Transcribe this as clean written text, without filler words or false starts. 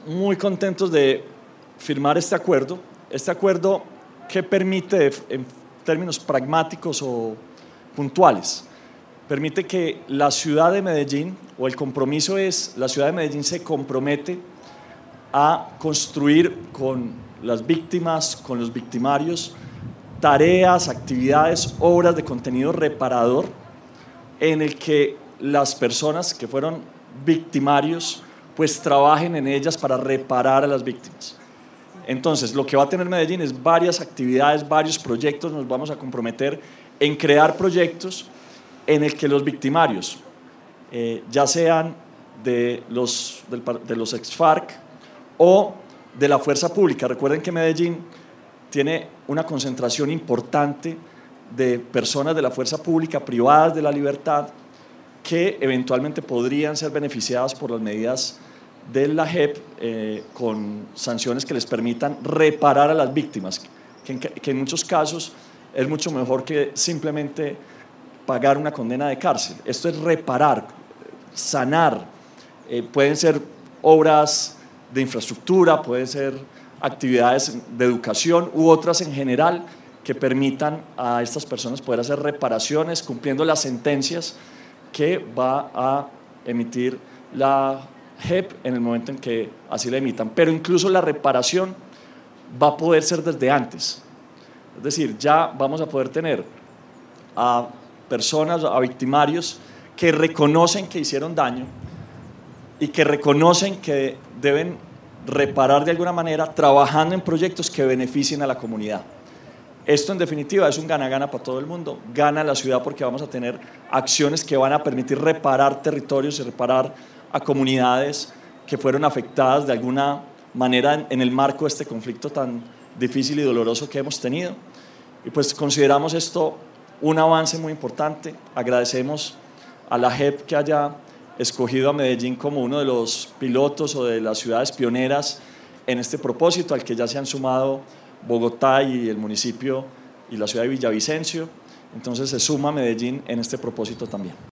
muy contentos de firmar este acuerdo que permite, en términos pragmáticos o puntuales, permite que la ciudad de Medellín, o el compromiso es, la ciudad de Medellín se compromete a construir con las víctimas, con los victimarios, tareas, actividades, obras de contenido reparador en el que las personas que fueron victimarios pues trabajen en ellas para reparar a las víctimas. Entonces, lo que va a tener Medellín es varias actividades, varios proyectos. Nos vamos a comprometer en crear proyectos en el que los victimarios, ya sean de los ex-FARC o de la fuerza pública. Recuerden que Medellín tiene una concentración importante de personas de la fuerza pública privadas de la libertad que eventualmente podrían ser beneficiadas por las medidas de la JEP con sanciones que les permitan reparar a las víctimas, que en muchos casos es mucho mejor que simplemente pagar una condena de cárcel. Esto es reparar, sanar, pueden ser obras de infraestructura, pueden ser actividades de educación u otras en general que permitan a estas personas poder hacer reparaciones cumpliendo las sentencias que va a emitir la JEP en el momento en que así la emitan. Pero incluso la reparación va a poder ser desde antes. Es decir, ya vamos a poder tener a personas, a victimarios que reconocen que hicieron daño y que reconocen que deben reparar de alguna manera trabajando en proyectos que beneficien a la comunidad. Esto en definitiva es un gana-gana para todo el mundo. Gana la ciudad porque vamos a tener acciones que van a permitir reparar territorios y reparar a comunidades que fueron afectadas de alguna manera en el marco de este conflicto tan difícil y doloroso que hemos tenido. Y pues consideramos esto un avance muy importante. Agradecemos a la JEP que haya escogido a Medellín como uno de los pilotos o de las ciudades pioneras en este propósito, al que ya se han sumado Bogotá y el municipio y la ciudad de Villavicencio. Entonces se suma Medellín en este propósito también.